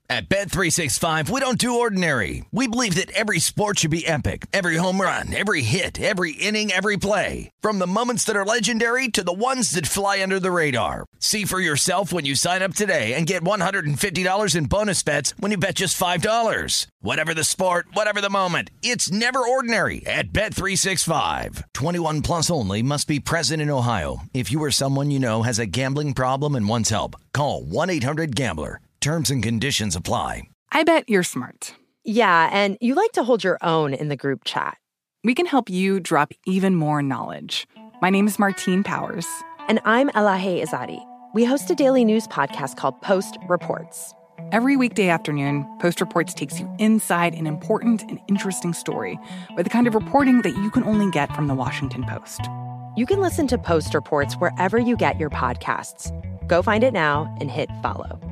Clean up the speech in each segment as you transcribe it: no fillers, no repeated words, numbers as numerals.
At Bet365, we don't do ordinary. We believe that every sport should be epic. Every home run, every hit, every inning, every play. From the moments that are legendary to the ones that fly under the radar. See for yourself when you sign up today and get $150 in bonus bets when you bet just $5. Whatever the sport, whatever the moment, it's never ordinary at Bet365. 21 plus only. Must be present in Ohio. If you or someone you know has a gambling problem and wants help, call 1-800-GAMBLER. Terms and conditions apply. I bet you're smart. Yeah, and you like to hold your own in the group chat. We can help you drop even more knowledge. My name is Martine Powers. And I'm Elahe Izadi. We host a daily news podcast called Post Reports. Every weekday afternoon, Post Reports takes you inside an important and interesting story with the kind of reporting that you can only get from the Washington Post. You can listen to Post Reports wherever you get your podcasts. Go find it now and hit follow.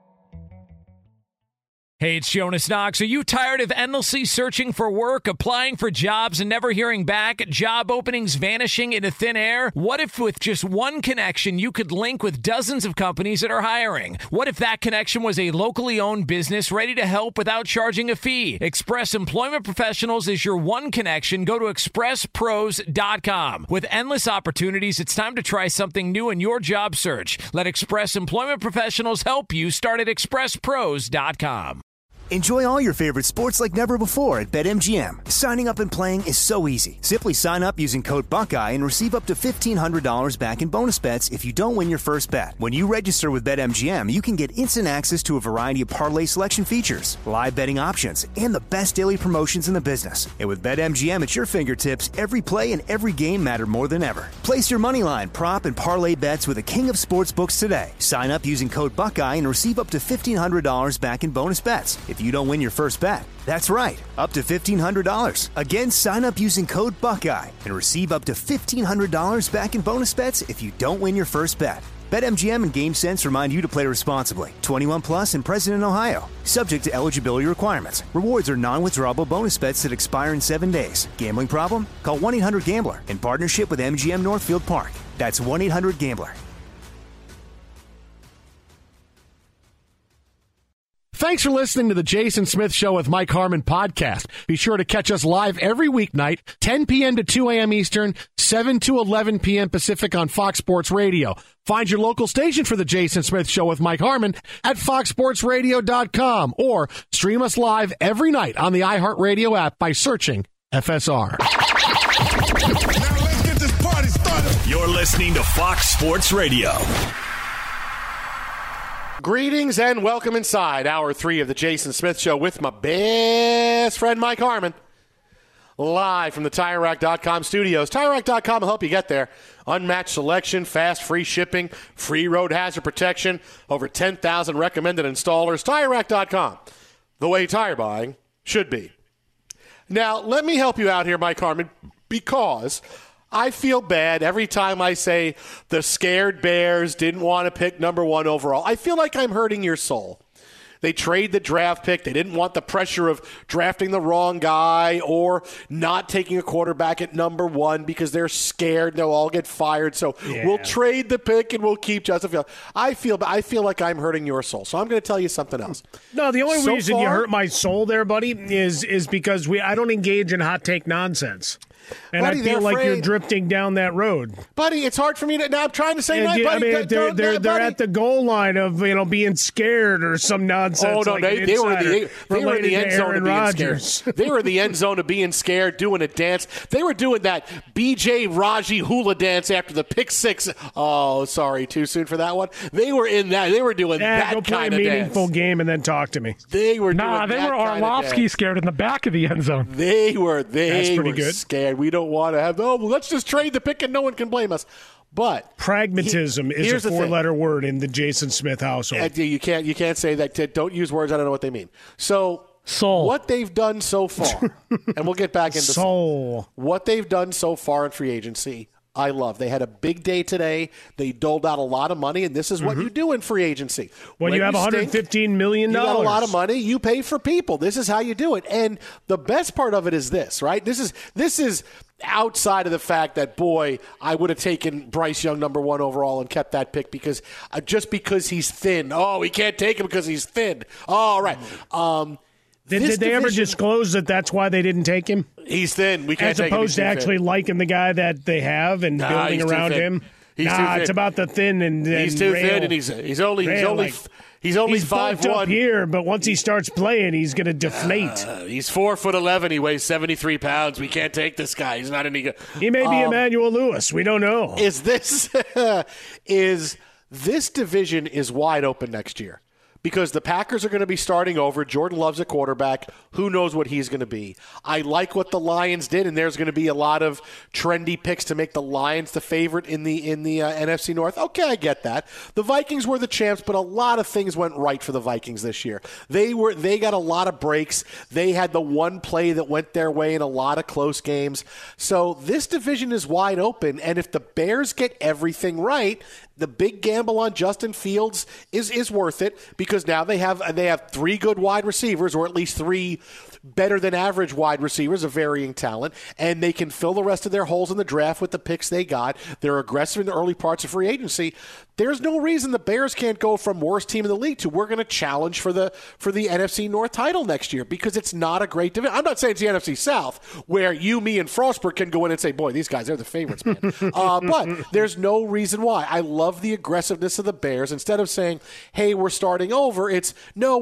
Hey, it's Jonas Knox. Are you tired of endlessly searching for work, applying for jobs, and never hearing back? Job openings vanishing into thin air? What if with just one connection, you could link with dozens of companies that are hiring? What if that connection was a locally owned business ready to help without charging a fee? Express Employment Professionals is your one connection. Go to expresspros.com. With endless opportunities, it's time to try something new in your job search. Let Express Employment Professionals help you. Start at expresspros.com. Enjoy all your favorite sports like never before at BetMGM. Signing up and playing is so easy. Simply sign up using code Buckeye and receive up to $1,500 back in bonus bets if you don't win your first bet. When you register with BetMGM, you can get instant access to a variety of parlay selection features, live betting options, and the best daily promotions in the business. And with BetMGM at your fingertips, every play and every game matter more than ever. Place your moneyline, prop, and parlay bets with the king of sportsbooks today. Sign up using code Buckeye and receive up to $1,500 back in bonus bets if you don't win your first bet. That's right, up to $1,500. Again, sign up using code Buckeye and receive up to $1,500 back in bonus bets if you don't win your first bet. BetMGM and GameSense remind you to play responsibly. 21 plus and present in Ohio. Subject to eligibility requirements. Rewards are non-withdrawable bonus bets that expire in 7 days. Gambling problem? Call 1-800-GAMBLER in partnership with MGM Northfield Park. That's 1-800-GAMBLER. Thanks for listening to the Jason Smith Show with Mike Harmon podcast. Be sure to catch us live every weeknight, 10 p.m. to 2 a.m. Eastern, 7 to 11 p.m. Pacific on Fox Sports Radio. Find your local station for the Jason Smith Show with Mike Harmon at foxsportsradio.com or stream us live every night on the iHeartRadio app by searching FSR. Now let's get this party started. You're listening to Fox Sports Radio. Greetings and welcome inside Hour 3 of the Jason Smith Show with my best friend Mike Harmon. Live from the TireRack.com studios. TireRack.com will help you get there. Unmatched selection, fast, free shipping, free road hazard protection, over 10,000 recommended installers. TireRack.com, the way tire buying should be. Now, let me help you out here, Mike Harmon, because I feel bad every time I say the scared Bears didn't want to pick number 1 overall. I feel like I'm hurting your soul. They trade the draft pick. They didn't want the pressure of drafting the wrong guy or not taking a quarterback at number 1 because they're scared they'll all get fired. So we'll trade the pick and we'll keep Justin Fields. I feel like I'm hurting your soul. So I'm going to tell you something else. No, the only reason you hurt my soul there, buddy, is because I don't engage in hot take nonsense. And buddy, I feel like you're drifting down that road. Buddy, it's hard for me to – now I'm trying to say that, buddy. I mean, they're at the goal line of, being scared or some nonsense. Oh, no, like they were in the end zone of being Rodgers. scared. They were in the end zone of being scared, doing a dance. They were doing that B.J. Raji hula dance after the pick six. Oh, sorry, too soon for that one. They were in that. They were doing that kind of dance. Go play a meaningful game and then talk to me. They were they were Orlovsky scared in the back of the end zone. They were good. Scared. We don't want to have let's just trade the pick and no one can blame us. But pragmatism is a 4-letter word in the Jason Smith household. You can't say that. Don't use words I don't know what they mean. So what they've done so far, and we'll get back into soul. What they've done so far in free agency, I love. They had a big day today. They doled out a lot of money, and this is what you do in free agency. When you have $115 million. You got a lot of money. You pay for people. This is how you do it. And the best part of it is this, right? This is outside of the fact that, boy, I would have taken Bryce Young number 1 overall and kept that pick because just because he's thin. Oh, we can't take him because he's thin. All right. Did they ever disclose that that's why they didn't take him? He's thin. We can't take him. As opposed to actually liking the guy that they have and building around him. It's about the thin and he's too rail. thin, and he's only 5'1" up here, but once he starts playing, he's going to deflate. He's 4'11". He weighs 73 pounds. We can't take this guy. He's not any good. He may be Emmanuel Lewis. We don't know. Is this division is wide open next year? Because the Packers are going to be starting over. Jordan Love's a quarterback. Who knows what he's going to be? I like what the Lions did, and there's going to be a lot of trendy picks to make the Lions the favorite in the NFC North. Okay, I get that. The Vikings were the champs, but a lot of things went right for the Vikings this year. They got a lot of breaks. They had the one play that went their way in a lot of close games. So this division is wide open, and if the Bears get everything right, the big gamble on Justin Fields is worth it because now they have 3 good wide receivers, or at least 3 better than average wide receivers of varying talent, and they can fill the rest of their holes in the draft with the picks they got. They're aggressive in the early parts of free agency. There's no reason the Bears can't go from worst team in the league to we're going to challenge for the NFC North title next year because it's not a great division. I'm not saying it's the NFC South where you, me, and Frostberg can go in and say, boy, these guys, they're the favorites, man. But there's no reason why. I love the aggressiveness of the Bears. Instead of saying, hey, we're starting over, it's, no,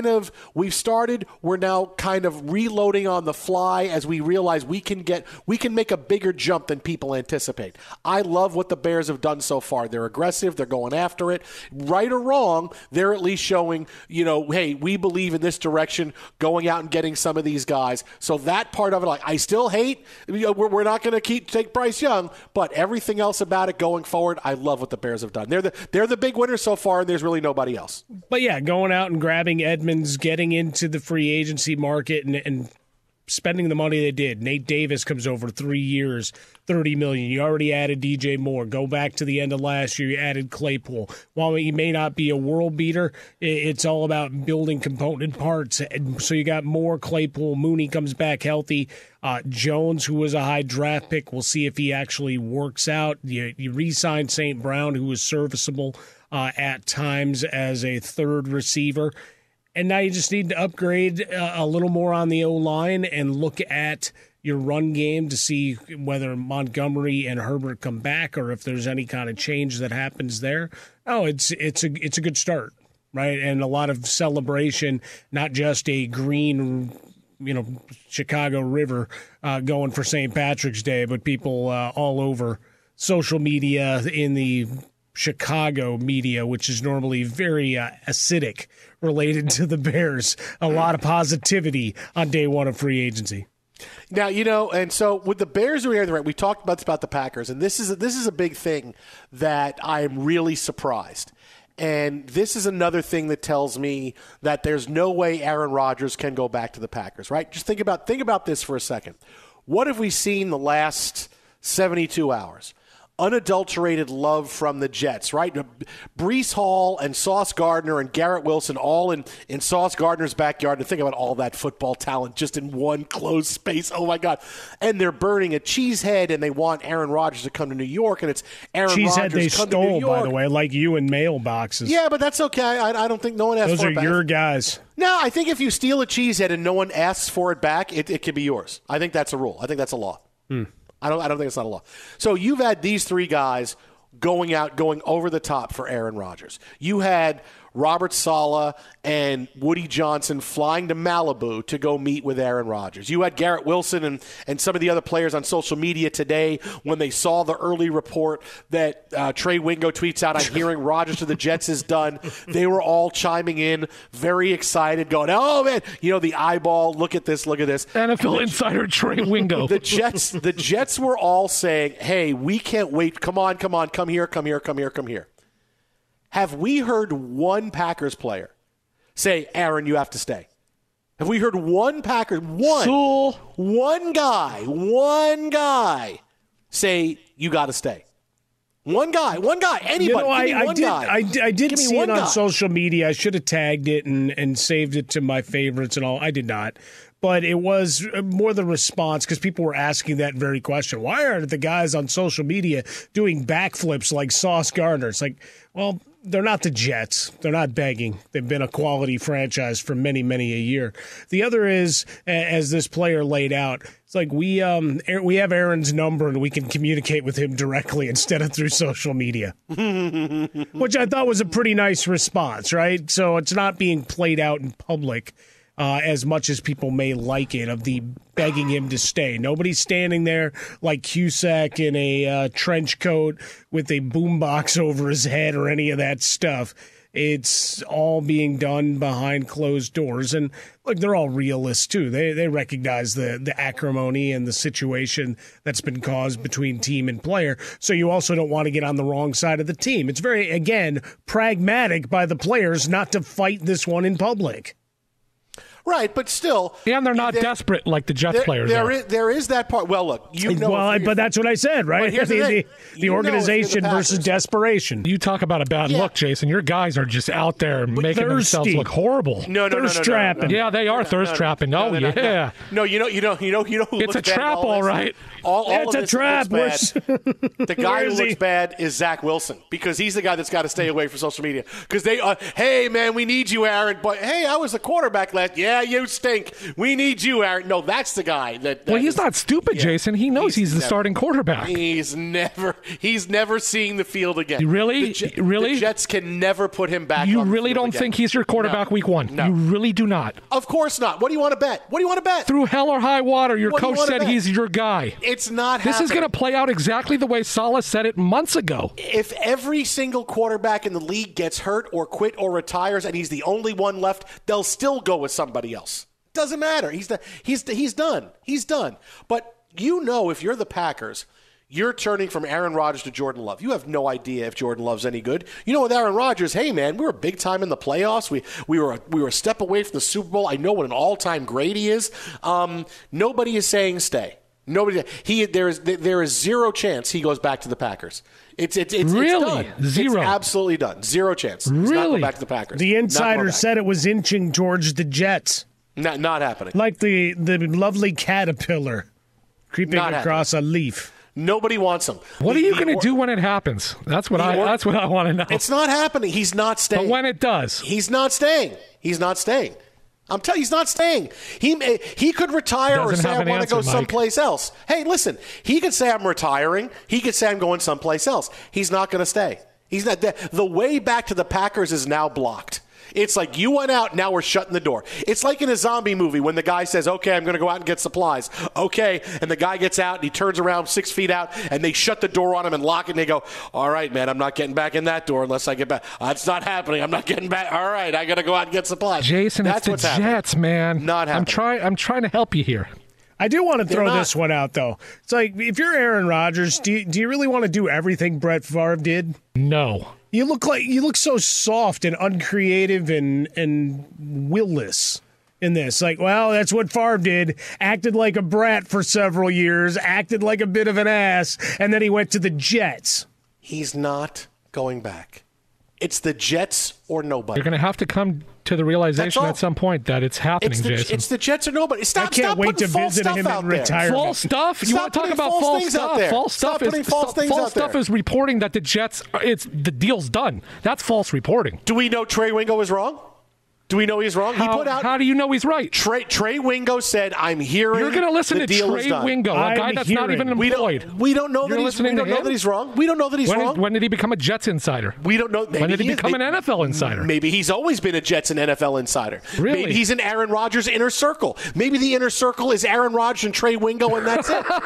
we've started, we're now kind of reloading on the fly as we realize we can make a bigger jump than people anticipate. I love what the Bears have done so far. They're aggressive. They're going after it. Right or wrong, they're at least showing, hey, we believe in this direction, going out and getting some of these guys. So that part of it, I still hate, we're not going to take Bryce Young, but everything else about it going forward, I love what the Bears have done. They're the big winners so far, and there's really nobody else. But yeah, going out and grabbing Edmonds, getting into the free agency market and spending the money they did. Nate Davis comes over 3 years, $30 million. You already added DJ Moore. Go back to the end of last year, you added Claypool. While he may not be a world beater, it's all about building component parts. And so you got Moore, Claypool, Mooney comes back healthy. Jones, who was a high draft pick, we'll see if he actually works out. You re-signed St. Brown, who was serviceable at times as a third receiver. And now you just need to upgrade a little more on the O-line and look at your run game to see whether Montgomery and Herbert come back or if there's any kind of change that happens there. Oh, it's a good start, right? And a lot of celebration, not just a green, Chicago River going for St. Patrick's Day, but people all over social media in the Chicago media, which is normally very acidic related to the Bears. A lot of positivity on day one of free agency. Now, and so with the Bears doing everything right, we talked about the Packers, and this is a big thing that I'm really surprised. And this is another thing that tells me that there's no way Aaron Rodgers can go back to the Packers, right? Just think about this for a second. What have we seen the last 72 hours? Unadulterated love from the Jets, right? Breece Hall and Sauce Gardner and Garrett Wilson all in Sauce Gardner's backyard. And think about all that football talent just in one closed space. Oh, my God. And they're burning a cheesehead, and they want Aaron Rodgers to come to New York, and it's Aaron Rodgers come to New York. Cheesehead they stole, by the way, like you in mailboxes. Yeah, but that's okay. I don't think no one asked for it back. Those are your guys. No, I think if you steal a cheesehead and no one asks for it back, it can be yours. I think that's a rule. I think that's a law. I don't think it's not a law. So you've had these 3 guys going over the top for Aaron Rodgers. You had Robert Saleh and Woody Johnson flying to Malibu to go meet with Aaron Rodgers. You had Garrett Wilson and some of the other players on social media today when they saw the early report that Trey Wingo tweets out, I'm hearing Rodgers to the Jets is done. They were all chiming in, very excited, going, oh, man, the eyeball, look at this. NFL insider Trey Wingo. The Jets were all saying, hey, we can't wait. Come on, come here. Have we heard one Packers player say, Aaron, you have to stay? Have we heard one Packers, one guy say you got to stay? One guy, anybody. You know, I did Give me see one it on guy. social media. I should have tagged it and saved it to my favorites and all. I did not. But it was more the response because people were asking that very question. Why aren't the guys on social media doing backflips like Sauce Gardner? It's like, well, they're not the Jets. They're not begging. They've been a quality franchise for many, many a year. The other is, as this player laid out, it's like we have Aaron's number and we can communicate with him directly instead of through social media, which I thought was a pretty nice response, right? So it's not being played out in public as much as people may like it, of the begging him to stay. Nobody's standing there like Cusack in a trench coat with a boombox over his head or any of that stuff. It's all being done behind closed doors. And look, they're all realists, too. They recognize the acrimony and the situation that's been caused between team and player. So you also don't want to get on the wrong side of the team. It's very, again, pragmatic by the players not to fight this one in public. Right, but still. And they're not desperate like the Jets players are. There is that part. Well, look, but that's what I said, right? Here's the organization versus desperation. You talk about a bad look, Jason. Your guys are just out there making themselves look horrible. No. Trapping. Yeah, they are thirst trapping. No, yeah. No, you know who it's a trap, all right. It's a trap. The guy who looks bad is Zach Wilson, because he's the guy that's got to stay away from social media. Because they, hey man, we need you, Aaron. But hey, I was the quarterback last. Yeah, you stink. We need you, Aaron. No, that's the guy. Well, he's not stupid, Jason. He knows he's the starting quarterback. He's never seeing the field again. Really? The Jets can never put him back. You on the really field don't again. think he's your quarterback week one? No. You really do not? Of course not. What do you want to bet? Through hell or high water, your coach said he's your guy. It's not This happening. is going to play out exactly the way Saleh said it months ago. If every single quarterback in the league gets hurt or quit or retires and he's the only one left, they'll still go with somebody else. Doesn't matter. He's done. He's done. But if you're the Packers, you're turning from Aaron Rodgers to Jordan Love. You have no idea if Jordan Love's any good. With Aaron Rodgers, hey man, we were big time in the playoffs. We were a step away from the Super Bowl. I know what an all-time great he is. Nobody is saying stay. Nobody. There is zero chance he goes back to the Packers. It's really done. Zero. It's absolutely done. Zero chance. He's not going back to the Packers. The insider said it was inching towards the Jets. Not happening. Like the lovely caterpillar creeping across a leaf. Nobody wants him. What are you going to do when it happens? That's what I want to know. It's not happening. He's not staying. But when it does, he's not staying. I'm telling you, he's not staying. He could retire or say, I want to go someplace else. Hey, listen, he could say, I'm retiring. He could say, I'm going someplace else. He's not going to stay. He's not. The way back to the Packers is now blocked. It's like you went out, now we're shutting the door. It's like in a zombie movie when the guy says, okay, I'm going to go out and get supplies. Okay, and the guy gets out and he turns around 6 feet out and they shut the door on him and lock it and they go, all right, man, I'm not getting back in that door unless I get back. That's not happening. I'm not getting back. All right, I got to go out and get supplies. Jason, that's it's the Jets, man. Not happening. I'm trying to help you here. I do want to throw this one out, though. It's like, if you're Aaron Rodgers, do you really want to do everything Brett Favre did? No. You look so soft and uncreative and willless in this. Like, well, that's what Favre did. Acted like a brat for several years, acted like a bit of an ass, and then he went to the Jets. He's not going back. It's the Jets or nobody. You're going to have to come to the realization at some point that it's happening, Jason. It's the Jets or nobody. I can't wait to visit him in retirement. False stuff? You want to talk about false stuff? False stuff is reporting that the Jets, the deal's done. That's false reporting. Do we know Trey Wingo is wrong? Do we know he's wrong? How do you know he's right? Trey Wingo said, I'm hearing You're going to listen to Trey Wingo, a guy that's not even employed. We don't know that he's wrong. We don't know that he's wrong. When did he become a Jets insider? We don't know. When did he become an NFL insider? Maybe he's always been a Jets and NFL insider. Really? Maybe he's in Aaron Rodgers' inner circle. Maybe the inner circle is Aaron Rodgers and Trey Wingo, and that's it.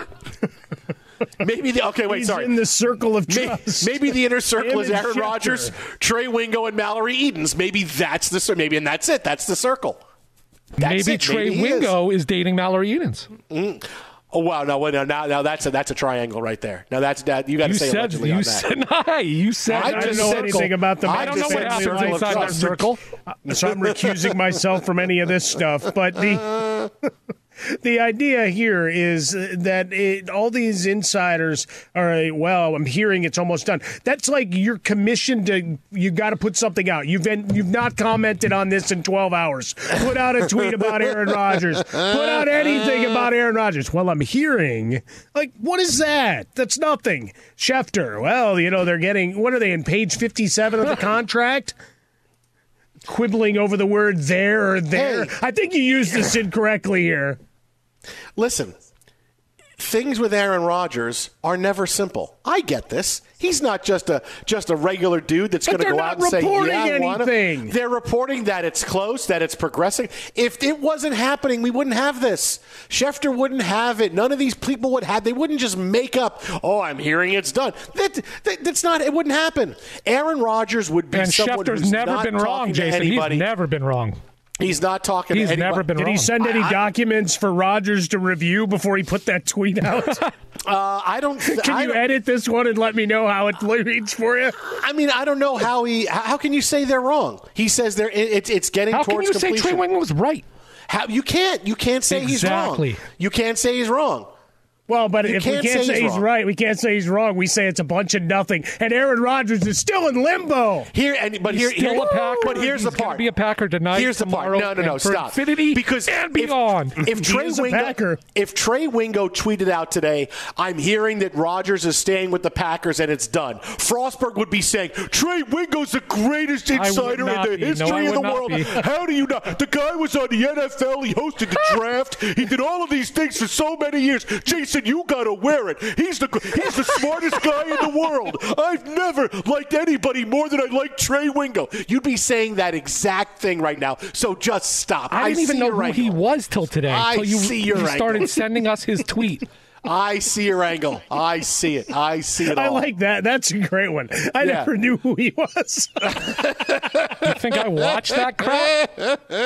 Maybe He's in the circle of trust. Maybe the inner circle is Aaron Rodgers, Trey Wingo, and Mallory Edens. Maybe that's and that's it. That's the circle. Maybe Trey Wingo is dating Mallory Edens. Oh wow! Now that's a triangle right there. Now that's that. You got to say allegedly on that. You said I don't know anything about the. I don't know what happens inside that circle. So I'm recusing myself from any of this stuff. But The idea here is that all these insiders are, well, I'm hearing it's almost done. That's like you're commissioned to, you got to put something out. You've not commented on this in 12 hours. Put out a tweet about Aaron Rodgers. Put out anything about Aaron Rodgers. Well, I'm hearing, like, what is that? That's nothing. Schefter, well, they're getting, what are they, in page 57 of the contract? Quibbling over the word there or there. Hey. I think you used this incorrectly here. Listen, things with Aaron Rodgers are never simple. I get this. He's not just a regular dude that's going to go out and say, yeah, I want to. They're reporting that it's close, that it's progressing. If it wasn't happening, we wouldn't have this. Schefter wouldn't have it. None of these people would have. They wouldn't just make up, I'm hearing it's done. That's not. It wouldn't happen. Aaron Rodgers would be someone who's never been wrong, Jason. He's never been wrong. He's not talking to anybody. Never been wrong. Did he send any documents for Rodgers to review before he put that tweet out? I don't. Can you edit this one and let me know how it reads for you? I mean, I don't know how can you say they're wrong? He says it's getting towards completion. How can you say Trey Wingo was right? You can't say he's wrong. You can't say he's wrong. Well, but if we can't say he's right, we can't say he's wrong. We say it's a bunch of nothing, and Aaron Rodgers is still in limbo. Here's the part. But here's the part. Be a Packer tonight. Here's the part. No, stop. Infinity because and beyond. If Trey Wingo tweeted out today, I'm hearing that Rodgers is staying with the Packers and it's done. Frostberg would be saying Trey Wingo's the greatest insider in the history of the world. How do you not? The guy was on the NFL. He hosted the draft. He did all of these things for so many years. Jason, you got to wear it. He's the smartest guy in the world. I've never liked anybody more than I like Trey Wingo. You'd be saying that exact thing right now. So just stop. I didn't even know who he was till today. You started sending us his tweet. I see your angle. I see it. I see it all. I like that. That's a great one. I never knew who he was. You think I watched that crap?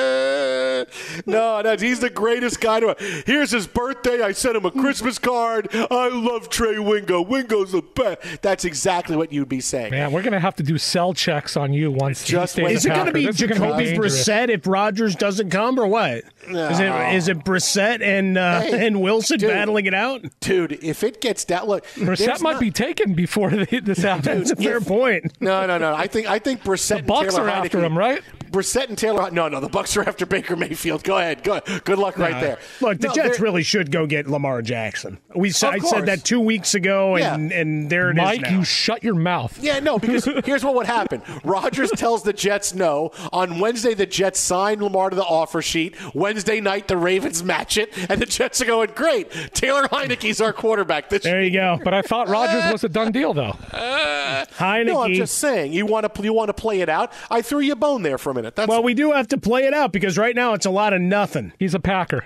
No, he's the greatest guy. Here's his birthday. I sent him a Christmas card. I love Trey Wingo. Wingo's the best. That's exactly what you'd be saying. Man, we're going to have to do cell checks on you once. Is it going to be Jacoby Brissett if Rodgers doesn't come or what? No. Is it Brissett and Wilson battling it out? Dude, if it gets that look, Brissett might be taken before this happens. That's a fair point. No. I think Brissett. The Bucs are after him, right? Brissett and Taylor. No, the Bucs are after Baker Mayfield. Go ahead. Good luck right there. Look, the Jets really should go get Lamar Jackson. I said that 2 weeks ago, and there it is. Mike, you shut your mouth. Yeah, no, because here's what would happen. Rodgers tells the Jets no. On Wednesday, the Jets sign Lamar to the offer sheet. Wednesday night, the Ravens match it, and the Jets are going, great. Taylor Heineke's our quarterback this year. There you go. But I thought Rodgers was a done deal, though. Heinicke. No, I'm just saying. You want to play it out? I threw you a bone there for a minute. We do have to play it out because right now it's a lot of nothing. He's a Packer.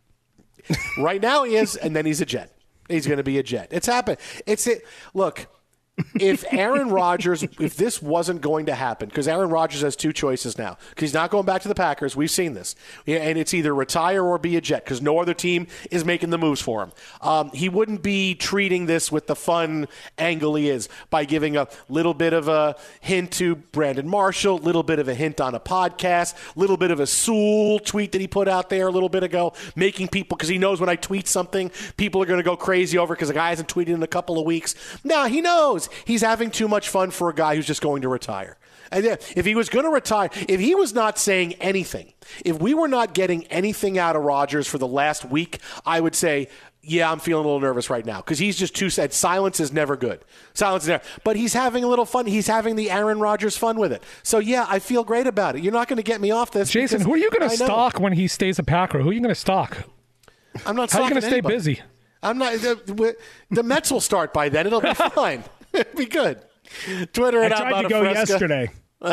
Right now he is, and then he's a Jet. He's going to be a Jet. It's happened. Look, if Aaron Rodgers, if this wasn't going to happen, because Aaron Rodgers has two choices now, because he's not going back to the Packers. We've seen this. And it's either retire or be a Jet, because no other team is making the moves for him. He wouldn't be treating this with the fun angle he is by giving a little bit of a hint to Brandon Marshall, a little bit of a hint on a podcast, a little bit of a Sewell tweet that he put out there a little bit ago, making people, because he knows when I tweet something, people are going to go crazy over because the guy hasn't tweeted in a couple of weeks. Now, he knows. He's having too much fun for a guy who's just going to retire. And if he was going to retire, if he was not saying anything, if we were not getting anything out of Rodgers for the last week, I would say, yeah, I'm feeling a little nervous right now because he's just too sad. Silence is never good. Silence is never. But he's having a little fun. He's having the Aaron Rodgers fun with it. So, yeah, I feel great about it. You're not going to get me off this. Jason, who are you going to stalk when he stays a Packer? Who are you going to stalk? I'm not How are you going to stay busy? I'm not. The Mets will start by then. It'll be fine. It'll be good. Twitter at I tried to go yesterday.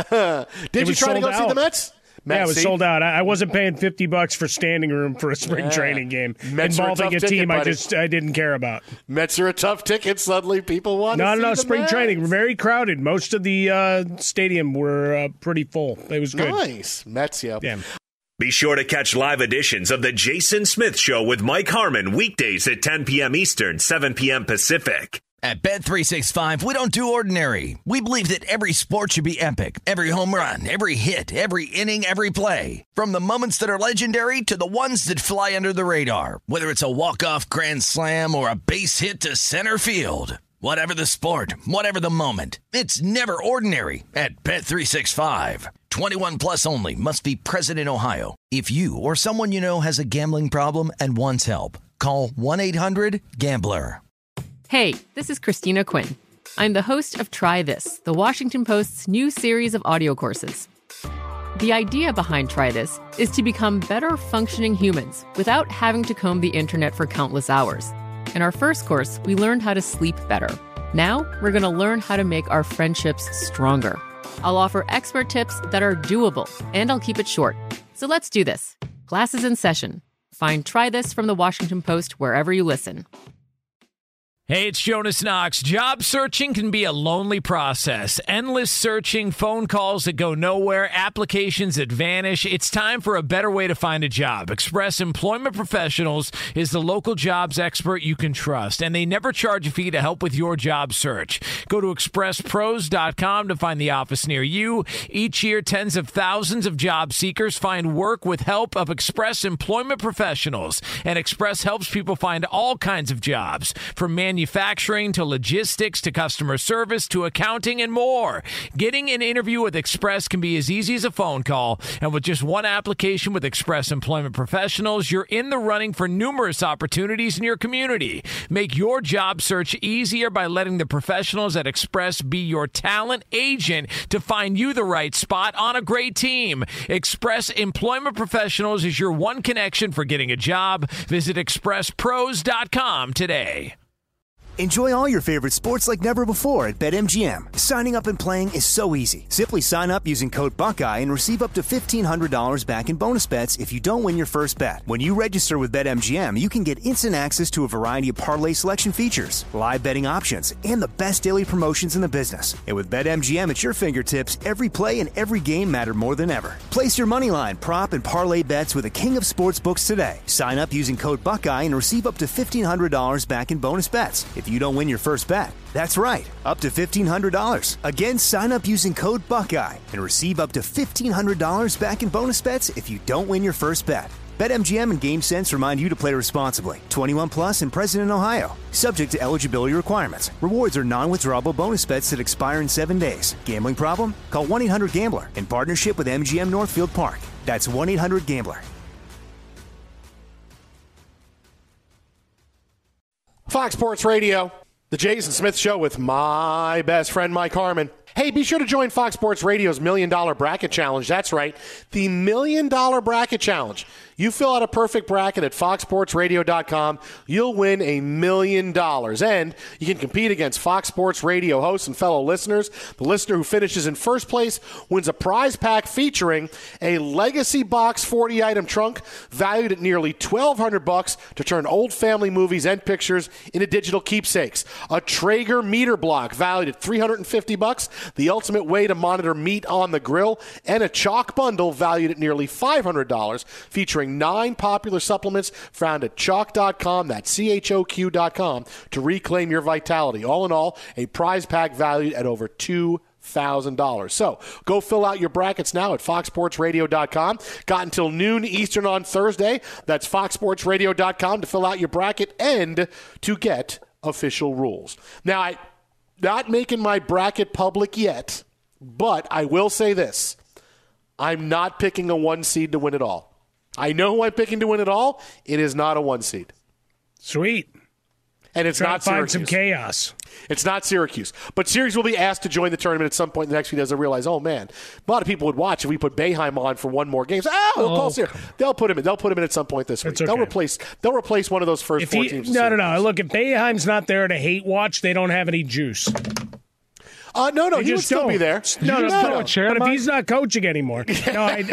Did you try to go see the Mets? Yeah, it was sold out. I wasn't paying $50 for standing room for a spring training game Mets involving a team I didn't care about. Mets are a tough ticket. Suddenly, people want to see the spring Mets. Training, very crowded. Most of the stadium were pretty full. It was good. Nice. Mets, yeah. Be sure to catch live editions of The Jason Smith Show with Mike Harmon weekdays at 10 p.m. Eastern, 7 p.m. Pacific. At Bet365, we don't do ordinary. We believe that every sport should be epic. Every home run, every hit, every inning, every play. From the moments that are legendary to the ones that fly under the radar. Whether it's a walk-off grand slam or a base hit to center field. Whatever the sport, whatever the moment. It's never ordinary at Bet365. 21 plus only. Must be present in Ohio. If you or someone you know has a gambling problem and wants help, call 1-800-GAMBLER. Hey, this is Christina Quinn. I'm the host of Try This, the Washington Post's new series of audio courses. The idea behind Try This is to become better functioning humans without having to comb the internet for countless hours. In our first course, we learned how to sleep better. Now, we're going to learn how to make our friendships stronger. I'll offer expert tips that are doable, and I'll keep it short. So let's do this. Class is in session. Find Try This from the Washington Post wherever you listen. Hey, it's Jonas Knox. Job searching can be a lonely process. Endless searching, phone calls that go nowhere, applications that vanish. It's time for a better way to find a job. Express Employment Professionals is the local jobs expert you can trust, and they never charge a fee to help with your job search. Go to expresspros.com to find the office near you. Each year, tens of thousands of job seekers find work with help of Express Employment Professionals, and Express helps people find all kinds of jobs, from manufacturing to logistics to customer service to accounting and more. Getting an interview with Express can be as easy as a phone call, and with just one application with Express Employment Professionals, you're in the running for numerous opportunities in your community. Make your job search easier by letting the professionals at Express be your talent agent to find you the right spot on a great team. Express Employment Professionals is your one connection for getting a job. Visit expresspros.com today. Enjoy all your favorite sports like never before at BetMGM. Signing up and playing is so easy. Simply sign up using code Buckeye and receive up to $1,500 back in bonus bets if you don't win your first bet. When you register with BetMGM, you can get instant access to a variety of parlay selection features, live betting options, and the best daily promotions in the business. And with BetMGM at your fingertips, every play and every game matter more than ever. Place your moneyline, prop, and parlay bets with the king of sportsbooks today. Sign up using code Buckeye and receive up to $1,500 back in bonus bets if you don't win your first bet. That's right, up to $1,500. Again, sign up using code Buckeye and receive up to $1,500 back in bonus bets if you don't win your first bet. BetMGM and GameSense remind you to play responsibly. 21 plus and present in Ohio. Subject to eligibility requirements. Rewards are non-withdrawable bonus bets that expire in 7 days. Gambling problem? Call 1-800-GAMBLER in partnership with MGM Northfield Park. That's 1-800-GAMBLER. Fox Sports Radio, the Jason Smith Show with my best friend Mike Harmon. Hey, be sure to join Fox Sports Radio's $1 Million Bracket Challenge. That's right, the $1 Million Bracket Challenge. You fill out a perfect bracket at foxsportsradio.com. You'll win $1 million. And you can compete against Fox Sports Radio hosts and fellow listeners. The listener who finishes in first place wins a prize pack featuring a Legacy Box 40-item trunk valued at nearly $1,200 to turn old family movies and pictures into digital keepsakes. A Traeger meter block valued at $350, the ultimate way to monitor meat on the grill, and a chalk bundle valued at nearly $500 featuring 9 popular supplements found at chalk.com, that's CHOQ.com, to reclaim your vitality. All in all, a prize pack valued at over $2,000. So go fill out your brackets now at foxsportsradio.com. Got until noon Eastern on Thursday. That's foxsportsradio.com to fill out your bracket and to get official rules. Now, I'm not making my bracket public yet, but I will say this. I'm not picking a 1 seed to win it all. I know who I'm picking to win it all. It is not a 1 seed. Sweet. And it's not Syracuse. Find some chaos. It's not Syracuse. But Syracuse will be asked to join the tournament at some point in the next few days. They'll realize, oh, man, a lot of people would watch if we put Boeheim on for one more game. They'll call Syracuse. They'll put him in. They'll put him in at some point this week. Okay. They'll replace one of those first 4 teams. No. Look, if Boeheim's not there to hate watch, they don't have any juice. No, he would still be there. No. But if he's not coaching anymore, my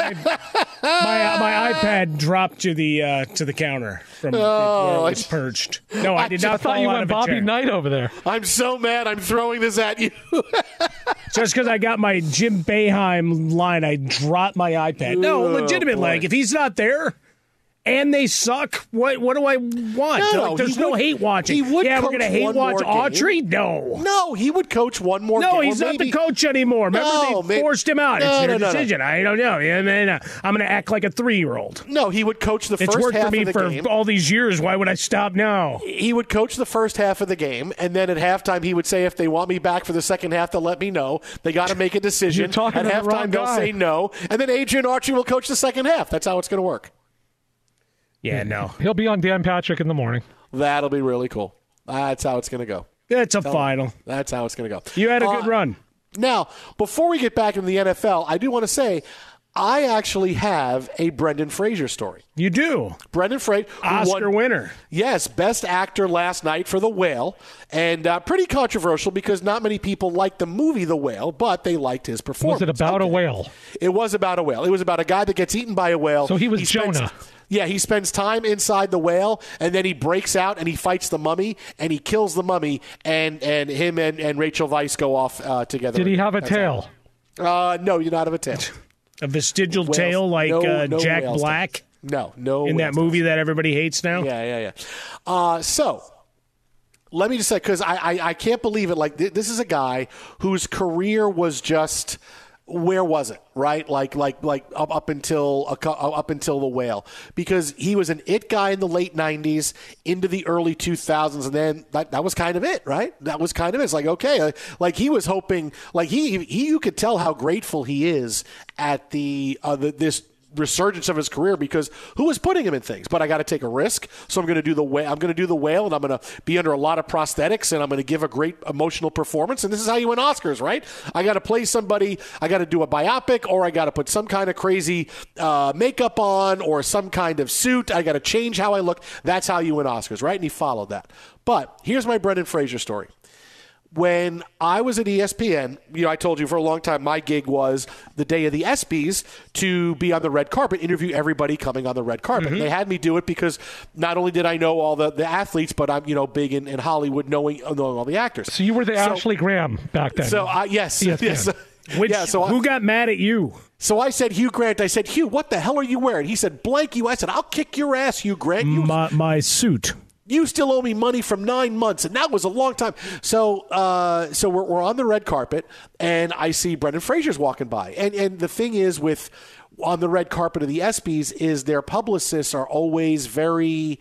iPad dropped to the counter from where it was perched. No, I did not. I thought you went Bobby Knight over there. I'm so mad. I'm throwing this at you. Just because I got my Jim Boeheim line, I dropped my iPad. No, legitimate. Like if he's not there, and they suck. What do I want? No, there's no hate watching. He would we're coach going to hate watch Autry? No, he would coach one more game. No, he's not the coach anymore. Remember, they forced him out. It's their decision. No. I don't know. I'm going to act like a 3-year-old. No, he would coach the first half of the game. It's worked for me for all these years. Why would I stop now? He would coach the first half of the game, and then at halftime he would say, if they want me back for the second half, they'll let me know. They got to make a decision. At halftime, they'll say no, and then Adrian Autry will coach the second half. That's how it's going to work. Yeah, no. He'll be on Dan Patrick in the morning. That'll be really cool. That's how it's going to go. It's a final. That's how it's going to go. You had a good run. Now, before we get back into the NFL, I do want to say I actually have a Brendan Fraser story. You do? Brendan Fraser. Oscar winner. Yes, Best Actor last night for The Whale. And pretty controversial because not many people liked the movie The Whale, but they liked his performance. Was it about a whale? It was about a whale. It was about a guy that gets eaten by a whale. So he was Jonah. Yeah, he spends time inside the whale, and then he breaks out and he fights the mummy, and he kills the mummy, and him and Rachel Weisz go off together. Did he have a tail? No, you don't have a tail. A vestigial tail like no Jack Black? No. In that movie that everybody hates now? Yeah. So let me just say, because I can't believe it. Like, this is a guy whose career was just... Where was it, right? Like up until The Whale, because he was an it guy in the late 90s into the early 2000s, and then that was kind of it, right? That was kind of it. It's like, okay, like he was hoping, like he you could tell how grateful he is at this resurgence of his career, because who was putting him in things? But I got to take a risk, so I'm going to do the Whale. I'm going to do The Whale, and I'm going to be under a lot of prosthetics, and I'm going to give a great emotional performance. And this is how you win Oscars, right? I got to play somebody. I got to do a biopic, or I got to put some kind of crazy makeup on, or some kind of suit. I got to change how I look. That's how you win Oscars, right? And he followed that. But here's my Brendan Fraser story. When I was at ESPN, I told you for a long time my gig was the day of the ESPYs to be on the red carpet, interview everybody coming on the red carpet. Mm-hmm. And they had me do it because not only did I know all the athletes, but I'm big in Hollywood knowing all the actors. So you were the Ashley Graham back then. So yes. Who got mad at you? So I said, Hugh Grant. I said, Hugh, what the hell are you wearing? He said, blank you. I said, I'll kick your ass, Hugh Grant. My suit. You still owe me money from 9 months, and that was a long time. So we're on the red carpet, and I see Brendan Fraser's walking by. And the thing is on the red carpet of the ESPYs is their publicists are always very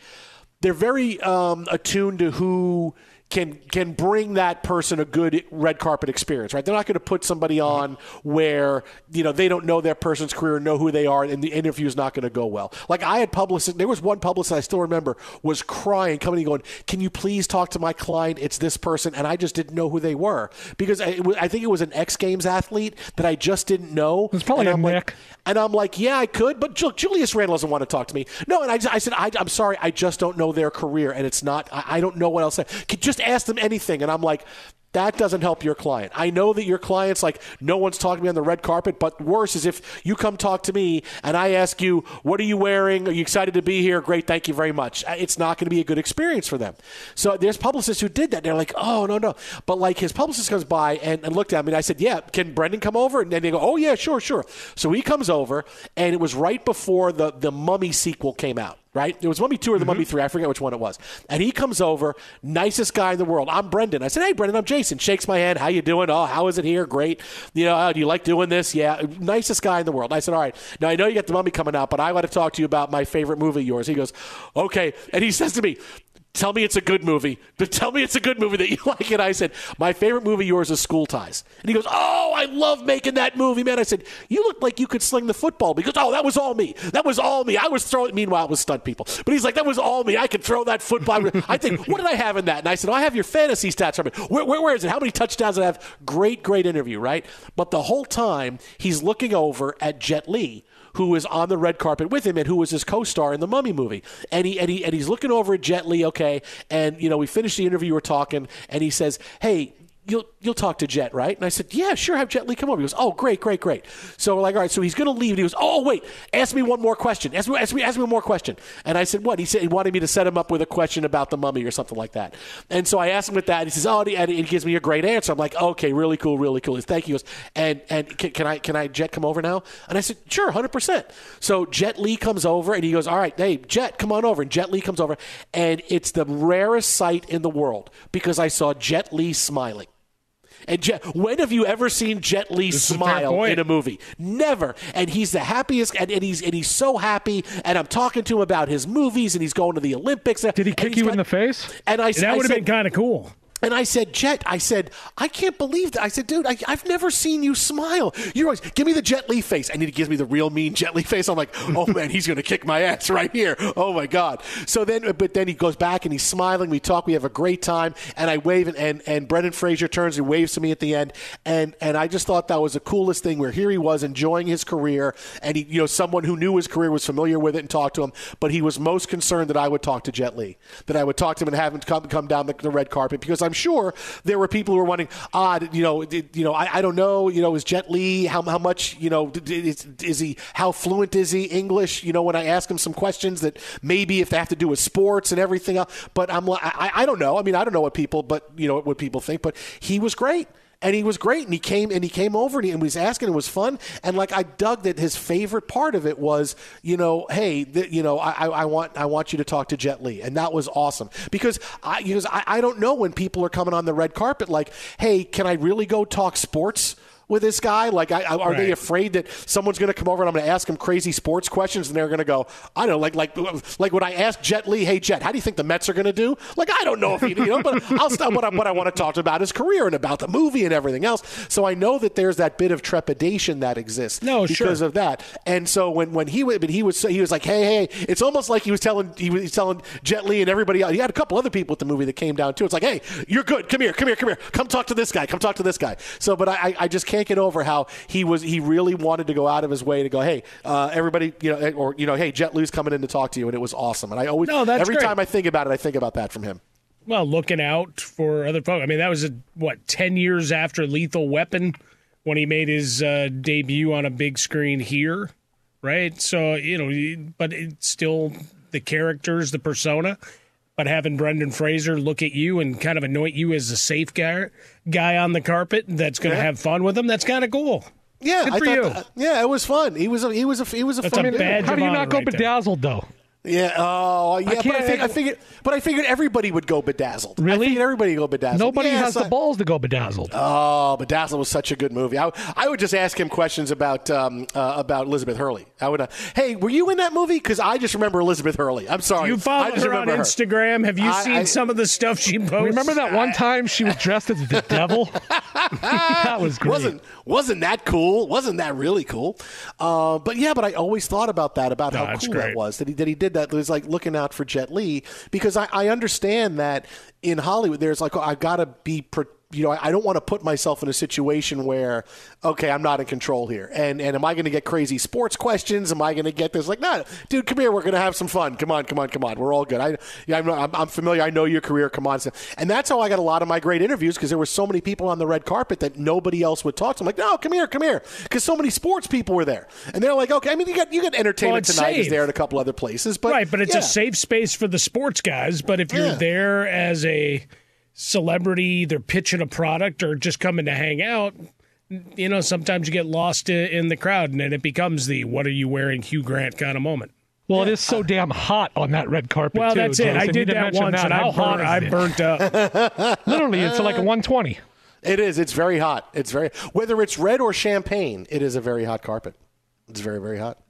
attuned to who can bring that person a good red carpet experience, right? They're not going to put somebody on where, they don't know their person's career, know who they are, and the interview is not going to go well. Like I had publicists, there was one publicist I still remember was crying, coming and going, can you please talk to my client? It's this person. And I just didn't know who they were because I think it was an X Games athlete that I just didn't know. It's probably a Nick. And I'm like, yeah, I could, but Julius Randle doesn't want to talk to me. No, and I said, I'm sorry, I just don't know their career, and it's not, I don't know what else. Just ask them anything. And I'm like, that doesn't help your client. I know that your client's like, no one's talking to me on the red carpet, but worse is if you come talk to me and I ask you, what are you wearing? Are you excited to be here? Great, thank you very much. It's not going to be a good experience for them. So there's publicists who did that. They're like, oh, no. But like his publicist comes by and looked at me and I said, yeah, can Brendan come over? And then they go, oh, yeah, sure. So he comes over, and it was right before the Mummy sequel came out. Right? It was Mummy 2 or the Mummy 3. I forget which one it was. And he comes over, nicest guy in the world. I'm Brendan. I said, hey, Brendan, I'm Jason. Shakes my hand. How you doing? Oh, how is it here? Great. Do you like doing this? Yeah. Nicest guy in the world. I said, all right. Now, I know you got the Mummy coming out, but I want to talk to you about my favorite movie of yours. He goes, okay. And he says to me, tell me it's a good movie. But tell me it's a good movie that you like it. I said, my favorite movie of yours is School Ties. And he goes, oh, I love making that movie, man. I said, you look like you could sling the football. Because, oh, that was all me. That was all me. I was throwing, meanwhile, it was stunt people. But he's like, that was all me. I could throw that football. I think, what did I have in that? And I said, I have your fantasy stats from it. Where is it? How many touchdowns did I have? Great interview, right? But the whole time, he's looking over at Jet Li, who was on the red carpet with him and who was his co-star in the Mummy movie. And he's looking over at Jet Li, okay, and we finished the interview, we're talking, and he says, hey, You'll talk to Jet, right? And I said, yeah, sure, have Jet Li come over. He goes, oh, great. So we're like, all right, so he's going to leave. And he goes, oh, wait, ask me one more question. Ask me one more question. And I said, what? He said he wanted me to set him up with a question about the mummy or something like that. And so I asked him with that. He says, oh, and he gives me a great answer. I'm like, okay, really cool. Thank you. He goes, and can I Jet come over now? And I said, sure, 100%. So Jet Li comes over, and he goes, all right, hey, Jet, come on over. And Jet Li comes over, and it's the rarest sight in the world because I saw Jet Li smiling. And when have you ever seen Jet Li smile in a movie? Never. And he's the happiest, and he's so happy. And I'm talking to him about his movies, and he's going to the Olympics. Did he kick you in the face? And that would have been kind of cool. And I said, Jet, I can't believe that. I said, dude, I've never seen you smile. You're always, give me the Jet Li face. And he gives me the real mean Jet Li face. I'm like, oh, man, he's going to kick my ass right here. Oh, my God. But then he goes back and he's smiling. We talk. We have a great time. And I wave, and Brendan Fraser turns and waves to me at the end. And I just thought that was the coolest thing where here he was enjoying his career. And he, someone who knew his career was familiar with it and talked to him. But he was most concerned that I would talk to Jet Li, that I would talk to him and have him come down the red carpet, because I'm sure there were people who were wondering, I don't know, is Jet Li, how much, is he, how fluent is he English? When I ask him some questions that maybe if they have to do with sports and everything else, but I'm like, I don't know. I mean, I don't know what people think, but he was great. And he was great, and he came over, and he was asking. It was fun, and I dug that his favorite part of it was, hey, I want you to talk to Jet Li, and that was awesome because I don't know when people are coming on the red carpet like, hey, can I really go talk sports with this guy? Like, are they afraid that someone's going to come over and I'm going to ask him crazy sports questions and they're going to go, I don't know, like when I asked Jet Li, hey, Jet, how do you think the Mets are going to do? Like, I don't know if he, but I'll stop. What I want to talk about his career and about the movie and everything else. So I know that there's that bit of trepidation that exists because of that. And so when he was like, hey, it's almost like he was telling Jet Li and everybody else. He had a couple other people at the movie that came down too. It's like, hey, you're good. Come here. Come talk to this guy. So, but I just can't get over how he really wanted to go out of his way to go, hey, everybody, hey, Jet Li's coming in to talk to you, and it was awesome. And I always, every time I think about it, I think about that from him. Well, looking out for other folks. I mean, that was 10 years after Lethal Weapon when he made his debut on a big screen here, right? So but it's still the characters, the persona. But having Brendan Fraser look at you and kind of anoint you as a safe guy on the carpet that's going to have fun with him, that's kind of cool. Yeah, good for you. It was fun. He was a fun badge. How do you not go bedazzled though? Yeah. Oh, yeah. But I figured everybody would go bedazzled. Really? I figured everybody would go bedazzled. Nobody has the balls to go bedazzled. Oh, Bedazzled was such a good movie. I would just ask him questions about Elizabeth Hurley. I would. Hey, were you in that movie? Because I just remember Elizabeth Hurley. I'm sorry. You followed her on Instagram. Have you seen some of the stuff she posts? Remember that one time she was dressed as the devil? That was great. Wasn't that cool? Wasn't that really cool? But I always thought about that, about how cool that was. That he did that. It was like looking out for Jet Li, because I understand that in Hollywood there's like, I've got to be I don't want to put myself in a situation where, okay, I'm not in control here. And am I going to get crazy sports questions? Am I going to get this? Like, no, dude, come here. We're going to have some fun. Come on. We're all good. I'm familiar. I know your career. Come on. And that's how I got a lot of my great interviews, because there were so many people on the red carpet that nobody else would talk to. I'm like, no, come here. Because so many sports people were there. And they're like, okay, I mean, you got Entertainment Tonight is there at a couple other places. But, right, but it's a safe space for the sports guys. But if you're there as a celebrity, either pitching a product or just coming to hang out, sometimes you get lost in the crowd, and then it becomes the "what are you wearing, Hugh Grant" kind of moment. Well, it is so damn hot on that red carpet. Well, too, that's it. I did that once, and I burnt up. Literally, it's like a 120. It is. It's very hot. Whether it's red or champagne, it is a very hot carpet. It's very, very hot.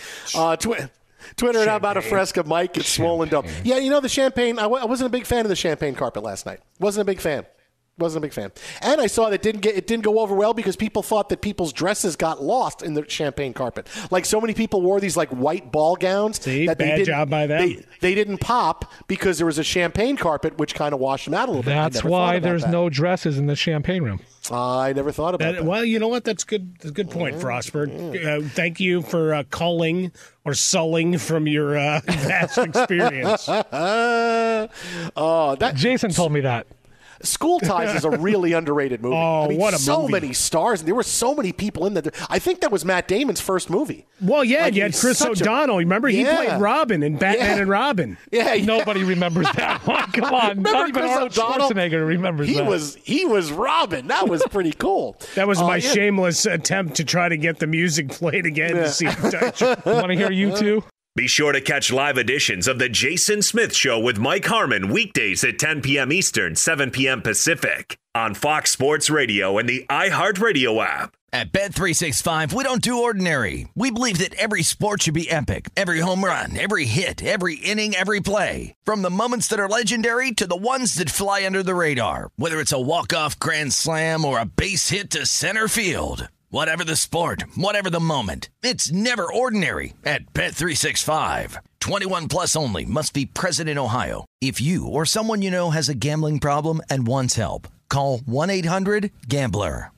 Twitter, how about a Fresca? Mike, it's swollen up. Yeah, the champagne. I wasn't a big fan of the champagne carpet last night. Wasn't a big fan. And I saw that it didn't go over well because people thought that people's dresses got lost in the champagne carpet. Like, so many people wore these like white ball gowns. Bad job by them. They didn't pop because there was a champagne carpet, which kind of washed them out a little bit. That's why there's no dresses in the champagne room. I never thought about that. Well, you know what? That's good. That's a good point, Frostberg. Thank you for culling or sulling from your vast experience. Jason told me that. School Ties is a really underrated movie. Oh, what a so movie. Many stars, and there were so many people in there. I think that was Matt Damon's first movie. Well, yeah, you had Chris O'Donnell. Remember, he played Robin in Batman and Robin. Yeah, nobody remembers that one. Come on, not even Arnold Schwarzenegger remembers that. He was Robin. That was pretty cool. That was my shameless attempt to try to get the music played again to see if want to hear you two? Be sure to catch live editions of The Jason Smith Show with Mike Harmon weekdays at 10 p.m. Eastern, 7 p.m. Pacific on Fox Sports Radio and the iHeartRadio app. At Bet365, we don't do ordinary. We believe that every sport should be epic. Every home run, every hit, every inning, every play. From the moments that are legendary to the ones that fly under the radar. Whether it's a walk-off grand slam or a base hit to center field. Whatever the sport, whatever the moment, it's never ordinary at Bet365. 21 plus only. Must be present in Ohio. If you or someone you know has a gambling problem and wants help, call 1-800-GAMBLER.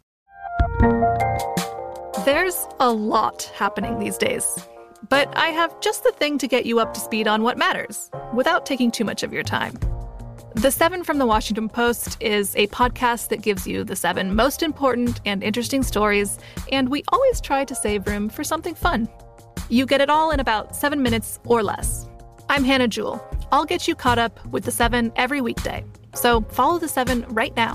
There's a lot happening these days, but I have just the thing to get you up to speed on what matters without taking too much of your time. The 7 from the Washington Post is a podcast that gives you the 7 most important and interesting stories, and we always try to save room for something fun. You get it all in about 7 minutes or less. I'm Hannah Jewell. I'll get you caught up with the 7 every weekday. So follow the 7 right now.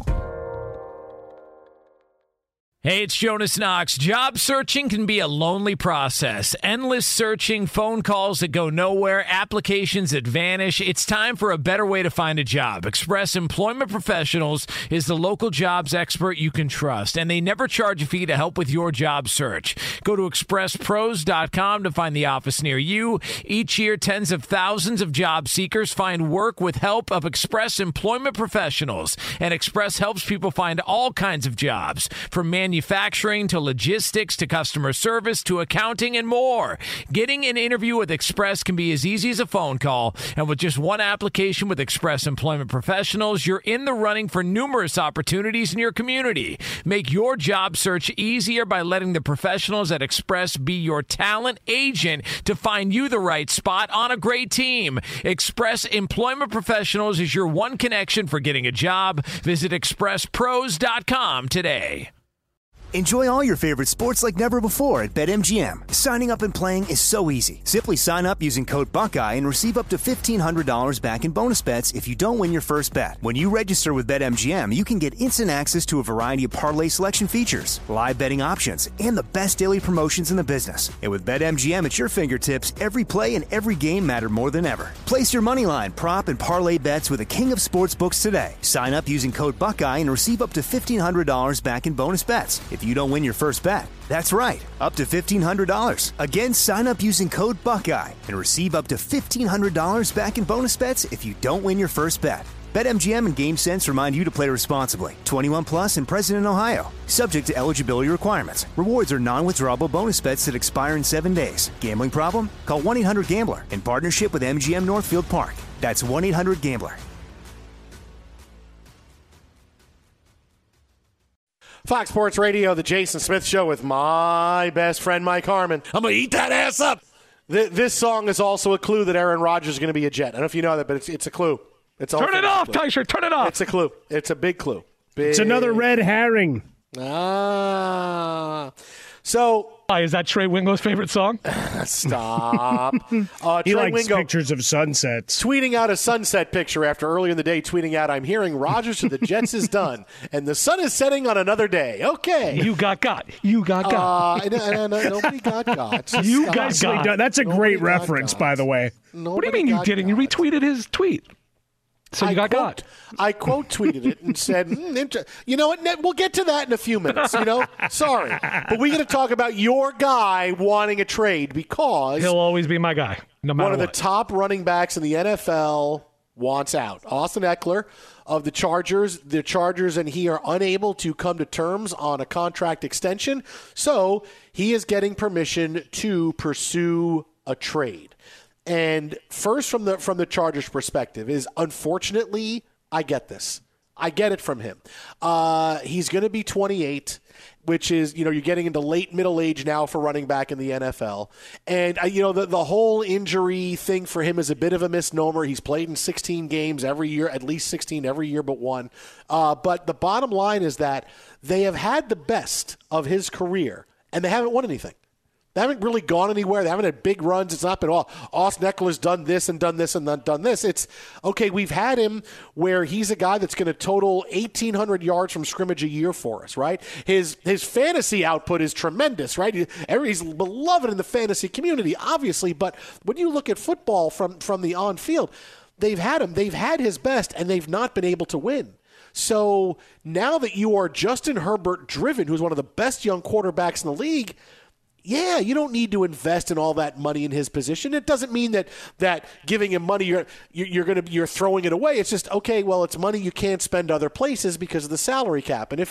Hey, it's Jonas Knox. Job searching can be a lonely process. Endless searching, phone calls that go nowhere, applications that vanish. It's time for a better way to find a job. Express Employment Professionals is the local jobs expert you can trust, and they never charge a fee to help with your job search. Go to expresspros.com to find the office near you. Each year, tens of thousands of job seekers find work with help of Express Employment Professionals, and Express helps people find all kinds of jobs, from manufacturing to logistics to customer service to accounting and more. Getting an interview with Express can be as easy as a phone call, and with just one application with Express Employment Professionals, you're in the running for numerous opportunities in your community. Make your job search easier by letting the professionals at Express be your talent agent to find you the right spot on a great team. Express Employment Professionals is your one connection for getting a job. Visit expresspros.com today. Enjoy all your favorite sports like never before at BetMGM. Signing up and playing is so easy. Simply sign up using code Buckeye and receive up to $1,500 back in bonus bets if you don't win your first bet. When you register with BetMGM, you can get instant access to a variety of parlay selection features, live betting options, and the best daily promotions in the business. And with BetMGM at your fingertips, every play and every game matter more than ever. Place your moneyline, prop, and parlay bets with the king of sportsbooks today. Sign up using code Buckeye and receive up to $1,500 back in bonus bets if you don't win your first bet. That's right, up to $1,500. Again, sign up using code Buckeye and receive up to $1,500 back in bonus bets if you don't win your first bet. BetMGM and GameSense remind you to play responsibly. 21 plus and present in Ohio. Subject to eligibility requirements. Rewards are non-withdrawable bonus bets that expire in 7 days. Gambling problem? Call 1-800-GAMBLER in partnership with MGM Northfield Park. That's 1-800-GAMBLER. Fox Sports Radio, the Jason Smith Show with my best friend, Mike Harmon. I'm going to eat that ass up. This song is also a clue that Aaron Rodgers is going to be a Jet. I don't know if you know that, but it's a clue. Turn it off, Tyser. Turn it off. It's a clue. It's a big clue. It's another red herring. So, is that Trey Winglow's favorite song? Stop. He likes Wingo pictures of sunsets. Tweeting out a sunset picture after earlier in the day, tweeting out, "I'm hearing Rodgers to the Jets is done, and the sun is setting on another day." Okay. You got got. You got got. Nobody got got. You got got. That's a great reference, by the way. What do you mean you didn't? You retweeted his tweet. So you got. I quote tweeted it and said, you know what, we'll get to that in a few minutes, Sorry. But we got to talk about your guy wanting a trade because he'll always be my guy, no matter what. One of the top running backs in the NFL wants out. Austin Eckler of the Chargers. The Chargers and he are unable to come to terms on a contract extension, so he is getting permission to pursue a trade. And first, from the Chargers' perspective, is unfortunately, I get this. I get it from him. He's going to be 28. which is, you're getting into late middle age now for running back in the NFL. And, the whole injury thing for him is a bit of a misnomer. He's played in 16 games every year, at least 16 every year but one. But the bottom line is that they have had the best of his career, and they haven't won anything. They haven't really gone anywhere. They haven't had big runs. It's not been, Austin Ekeler's done this and done this and done this. It's, okay, we've had him where he's a guy that's going to total 1,800 yards from scrimmage a year for us, right? His fantasy output is tremendous, right? He's beloved in the fantasy community, obviously, but when you look at football from the on-field, they've had him. They've had his best, and they've not been able to win. So now that you are Justin Herbert driven, who's one of the best young quarterbacks in the league, yeah, you don't need to invest in all that money in his position. It doesn't mean that giving him money you're throwing it away. It's just, okay, well, it's money you can't spend other places because of the salary cap. And if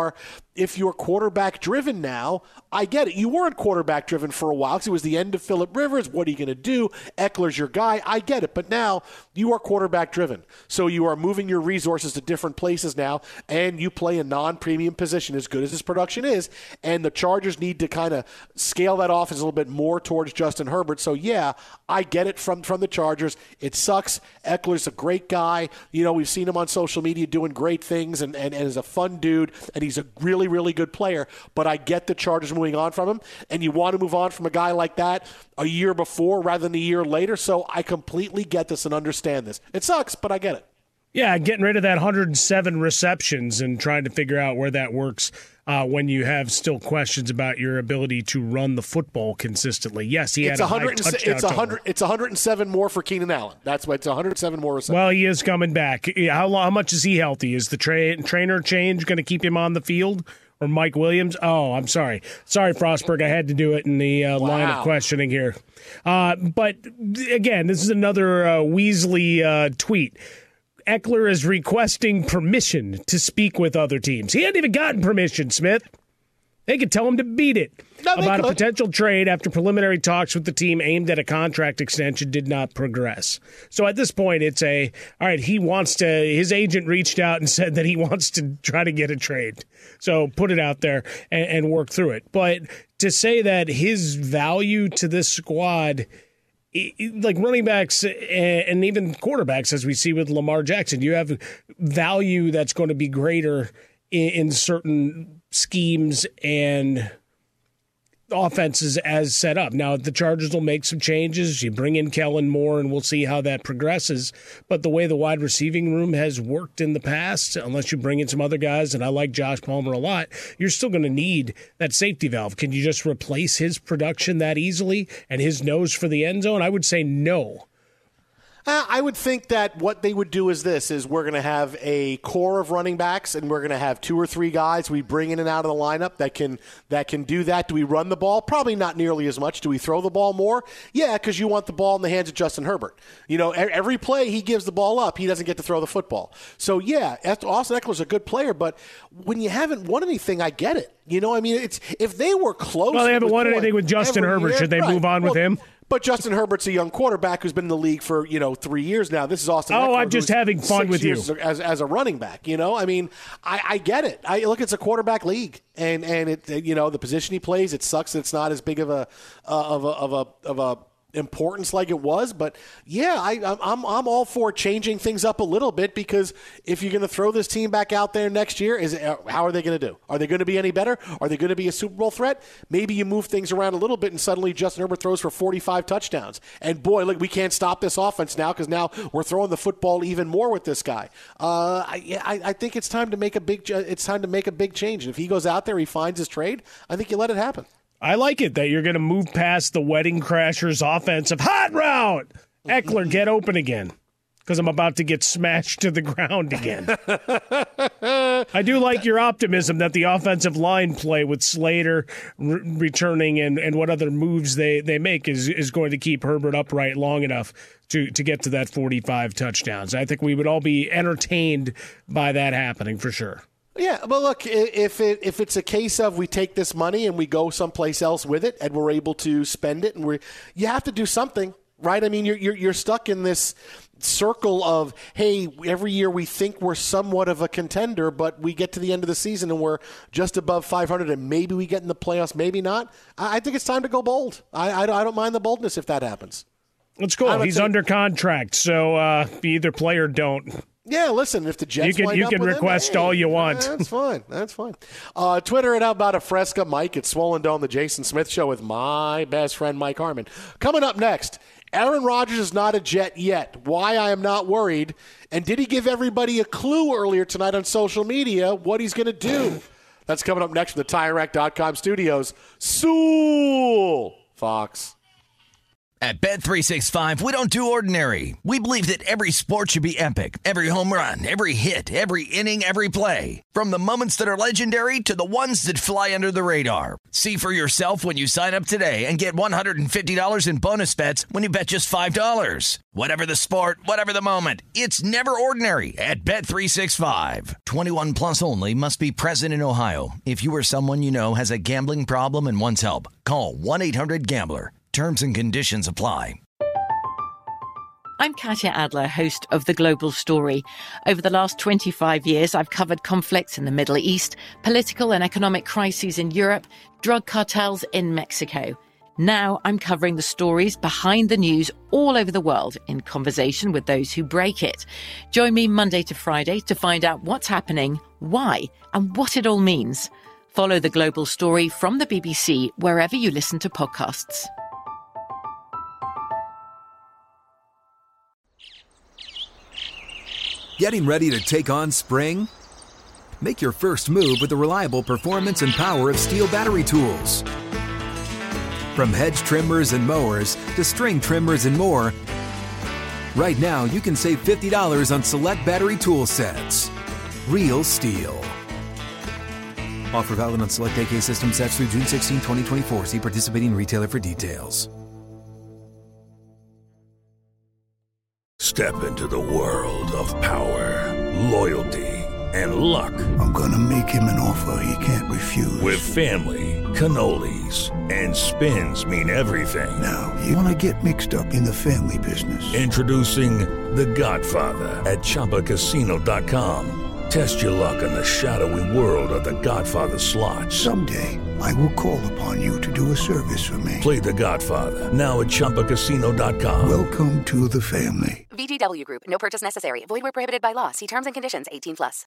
you're quarterback driven now, I get it. You weren't quarterback driven for a while because it was the end of Phillip Rivers. What are you going to do? Eckler's your guy. I get it. But now you are quarterback driven. So you are moving your resources to different places now, and you play a non-premium position as good as his production is. And the Chargers need to kind of scale that offense a little bit more towards Justin Herbert. So, yeah, I get it from the Chargers. It sucks. Eckler's a great guy. We've seen him on social media doing great things and is a fun dude, and he's a really, really good player. But I get the Chargers moving on from him, and you want to move on from a guy like that a year before rather than a year later. So I completely get this and understand this. It sucks, but I get it. Yeah, getting rid of that 107 receptions and trying to figure out where that works when you have still questions about your ability to run the football consistently. Yes, he had a high touchdown. It's 107 more for Keenan Allen. That's why it's 107 more receptions. Well, he is coming back. How much is he healthy? Is the trainer change going to keep him on the field? Or Mike Williams? Oh, I'm sorry. Sorry, Frostberg. I had to do it in the line of questioning here. But, again, this is another Weasley tweet. Ekeler is requesting permission to speak with other teams. He hadn't even gotten permission, Smith. They could tell him to beat it. About a potential trade after preliminary talks with the team aimed at a contract extension did not progress. So at this point, it's all right, his agent reached out and said that he wants to try to get a trade. So put it out there and work through it. But to say that his value to this squad, like running backs and even quarterbacks, as we see with Lamar Jackson, you have value that's going to be greater in certain schemes and offenses as set up. Now, the Chargers will make some changes. You bring in Kellen Moore, and we'll see how that progresses. But the way the wide receiving room has worked in the past, unless you bring in some other guys, and I like Josh Palmer a lot, you're still going to need that safety valve. Can you just replace his production that easily and his nose for the end zone? I would say no. I would think that what they would do is we're going to have a core of running backs, and we're going to have 2 or 3 guys we bring in and out of the lineup that can do that. Do we run the ball? Probably not nearly as much. Do we throw the ball more? Yeah, because you want the ball in the hands of Justin Herbert. Every play he gives the ball up, he doesn't get to throw the football. So, yeah, Austin Ekeler's a good player, but when you haven't won anything, I get it. It's if they were close. Well, they haven't won anything with Justin Herbert. Should they move on with him? But Justin Herbert's a young quarterback who's been in the league for 3 years now. This is Austin Ekeler, I'm just having fun with you as a running back. I get it. Look, it's a quarterback league, and it the position he plays. It sucks that it's not as big of a importance like it was, but yeah, I'm all for changing things up a little bit, because if you're going to throw this team back out there next year, how are they going to do? Are they going to be any better? Are they going to be a Super Bowl threat? Maybe you move things around a little bit, and suddenly Justin Herbert throws for 45 touchdowns. And boy, look, we can't stop this offense now, because now we're throwing the football even more with this guy. I think it's time to make a big change. And if he goes out there, he finds his trade, I think you let it happen. I like it that you're going to move past the Wedding Crashers offensive hot route. Ekeler, get open again, because I'm about to get smashed to the ground again. I do like your optimism that the offensive line play with Slater returning and what other moves they make is going to keep Herbert upright long enough to get to that 45 touchdowns. I think we would all be entertained by that happening for sure. Yeah, but look, if it's a case of we take this money and we go someplace else with it and we're able to spend it, and you have to do something, right? I mean, you're stuck in this circle of, hey, every year we think we're somewhat of a contender, but we get to the end of the season and we're just above 500, and maybe we get in the playoffs, maybe not. I think it's time to go bold. I don't mind the boldness if that happens. It's cool. He's under contract, so either play or don't. Yeah, listen, if the Jets you can request all you want. That's fine. That's fine. Twitter at How About a Fresca, Mike at Swollen Dome, the Jason Smith Show with my best friend Mike Harmon. Coming up next, Aaron Rodgers is not a Jet yet. Why I am not worried. And did he give everybody a clue earlier tonight on social media what he's going to do? That's coming up next from the TireRack.com studios. Sewell Fox. At Bet365, we don't do ordinary. We believe that every sport should be epic. Every home run, every hit, every inning, every play. From the moments that are legendary to the ones that fly under the radar. See for yourself when you sign up today and get $150 in bonus bets when you bet just $5. Whatever the sport, whatever the moment, it's never ordinary at Bet365. 21 plus only. Must be present in Ohio. If you or someone you know has a gambling problem and wants help, call 1-800-GAMBLER. Terms and conditions apply. I'm Katya Adler, host of The Global Story. Over the last 25 years, I've covered conflicts in the Middle East, political and economic crises in Europe, drug cartels in Mexico. Now I'm covering the stories behind the news all over the world in conversation with those who break it. Join me Monday to Friday to find out what's happening, why, and what it all means. Follow The Global Story from the BBC wherever you listen to podcasts. Getting ready to take on spring? Make your first move with the reliable performance and power of Steel battery tools. From hedge trimmers and mowers to string trimmers and more, right now you can save $50 on select battery tool sets. Real Steel. Offer valid on select AK system sets through June 16, 2024. See participating retailer for details. Step into the world of power, loyalty, and luck. I'm gonna make him an offer he can't refuse. With family, cannolis, and spins mean everything. Now, you wanna get mixed up in the family business. Introducing The Godfather at ChumbaCasino.com. Test your luck in the shadowy world of The Godfather slot. Someday, I will call upon you to do a service for me. Play The Godfather, now at ChumbaCasino.com. Welcome to the family. VGW Group. No purchase necessary. Void where prohibited by law. See terms and conditions. 18+.